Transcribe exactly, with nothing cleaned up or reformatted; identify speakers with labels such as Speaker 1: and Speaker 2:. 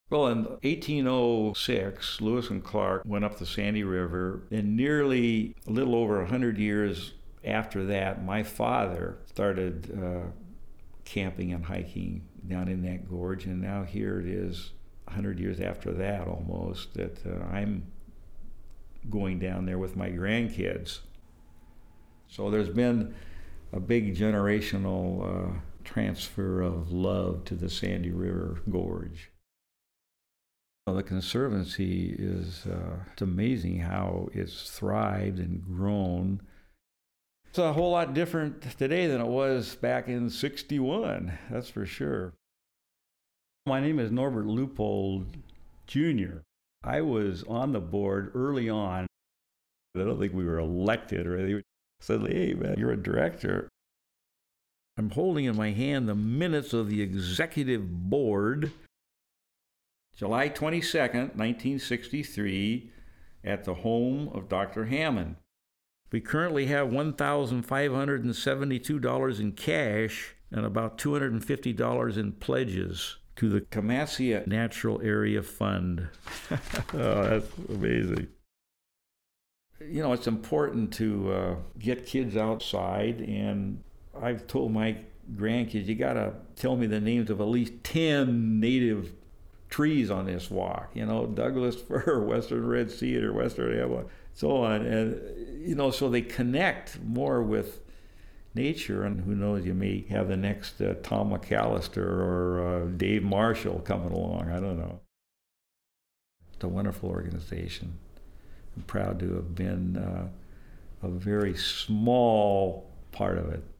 Speaker 1: Well, in eighteen oh six, Lewis and Clark went up the Sandy River, and nearly a little over one hundred years after that, my father started uh, camping and hiking down in that gorge, and now here it is one hundred years after that almost that uh, I'm going down there with my grandkids. So there's been a big generational uh, transfer of love to the Sandy River Gorge. The Conservancy is, uh, it's amazing how it's thrived and grown. It's a whole lot different today than it was back in sixty-one, that's for sure. My name is Norbert Leupold, Junior I was on the board early on. I don't think we were elected or anything. I said, hey, man, you're a director. I'm holding in my hand the minutes of the executive board. July twenty-second, nineteen sixty-three, at the home of Doctor Hammond. We currently have one thousand five hundred seventy-two dollars in cash and about two hundred fifty dollars in pledges to the Camassia Natural Area Fund. Oh, that's amazing. You know, it's important to uh, get kids outside, and I've told my grandkids, you gotta tell me the names of at least ten native trees on this walk, you know, Douglas fir, western red cedar, western elm, so on. And, you know, so they connect more with nature, and who knows, you may have the next uh, Tom McAllister or uh, Dave Marshall coming along, I don't know. It's a wonderful organization. I'm proud to have been uh, a very small part of it.